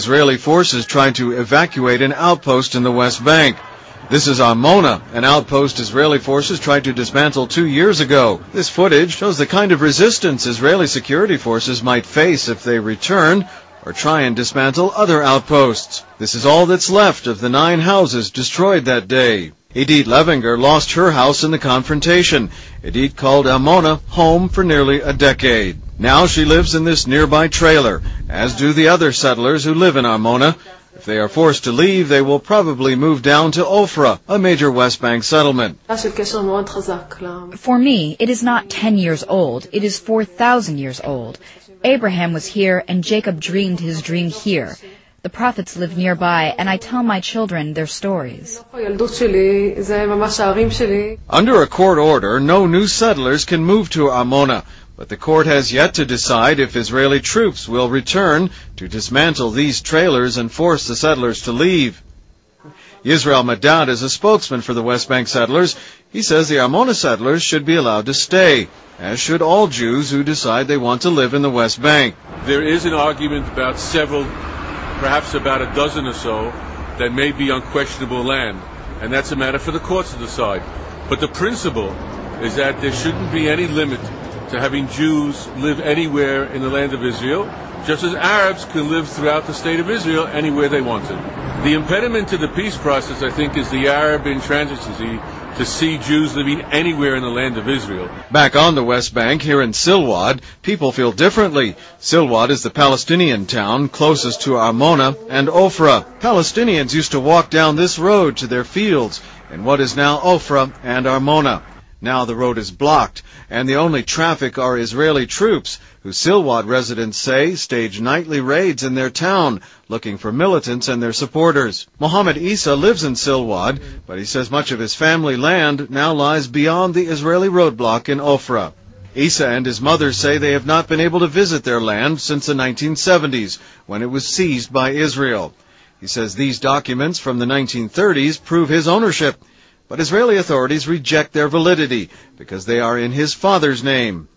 Israeli forces tried to evacuate an outpost in the West Bank. This is Armona, an outpost Israeli forces tried to dismantle 2 years ago. This footage shows the kind of resistance Israeli security forces might face if they return or try and dismantle other outposts. This is all that's left of the 9 houses destroyed that day. Edith Levinger lost her house in the confrontation. Edith called Armona home for nearly a decade. Now she lives in this nearby trailer, as do the other settlers who live in Armona. If they are forced to leave, they will probably move down to Ofra, a major West Bank settlement. For me, it is not 10 years old. It is 4,000 years old. Abraham was here, and Jacob dreamed his dream here. The prophets live nearby, and I tell my children their stories. Under a court order, no new settlers can move to Armona, but the court has yet to decide if Israeli troops will return to dismantle these trailers and force the settlers to leave. Yisrael Madad is a spokesman for the West Bank settlers. He says the Armona settlers should be allowed to stay, as should all Jews who decide they want to live in the West Bank. There is an argument about several, perhaps about a dozen or so, that may be unquestionable land, and that's a matter for the courts to decide. But the principle is that there shouldn't be any limit to having Jews live anywhere in the land of Israel, just as Arabs can live throughout the state of Israel anywhere they want to. The impediment to the peace process, I think, is the Arab intransigency to see Jews living anywhere in the land of Israel. Back on the West Bank, here in Silwad, people feel differently. Silwad is the Palestinian town closest to Armona and Ofra. Palestinians used to walk down this road to their fields in what is now Ofra and Armona. Now the road is blocked, and the only traffic are Israeli troops, who Silwad residents say stage nightly raids in their town, looking for militants and their supporters. Mohammed Isa lives in Silwad, but he says much of his family land now lies beyond the Israeli roadblock in Ofra. Isa and his mother say they have not been able to visit their land since the 1970s, when it was seized by Israel. He says these documents from the 1930s prove his ownership, but Israeli authorities reject their validity because they are in his father's name.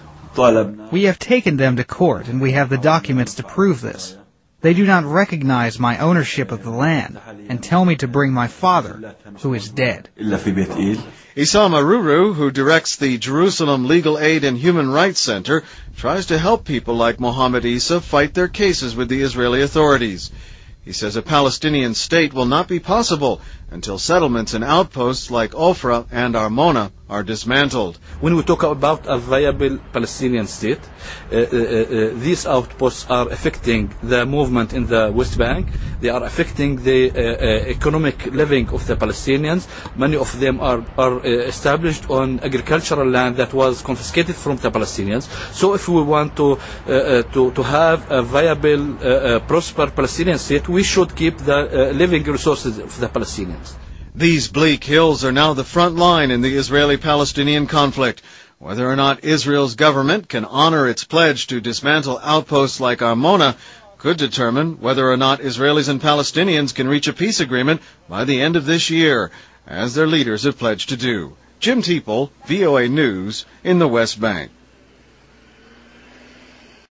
We have taken them to court, and we have the documents to prove this. They do not recognize my ownership of the land and tell me to bring my father, who is dead. Issam Aruru, who directs the Jerusalem Legal Aid and Human Rights Center, tries to help people like Mohammed Isa fight their cases with the Israeli authorities. He says a Palestinian state will not be possible until settlements and outposts like Ofra and Armona are dismantled. When we talk about a viable Palestinian state, these outposts are affecting the movement in the West Bank. They are affecting the economic living of the Palestinians. Many of them are established on agricultural land that was confiscated from the Palestinians. So if we want to have a viable, prosper Palestinian state, we should keep the living resources of the Palestinians. These bleak hills are now the front line in the Israeli-Palestinian conflict. Whether or not Israel's government can honor its pledge to dismantle outposts like Armona could determine whether or not Israelis and Palestinians can reach a peace agreement by the end of this year, as their leaders have pledged to do. Jim Teeple, VOA News, in the West Bank.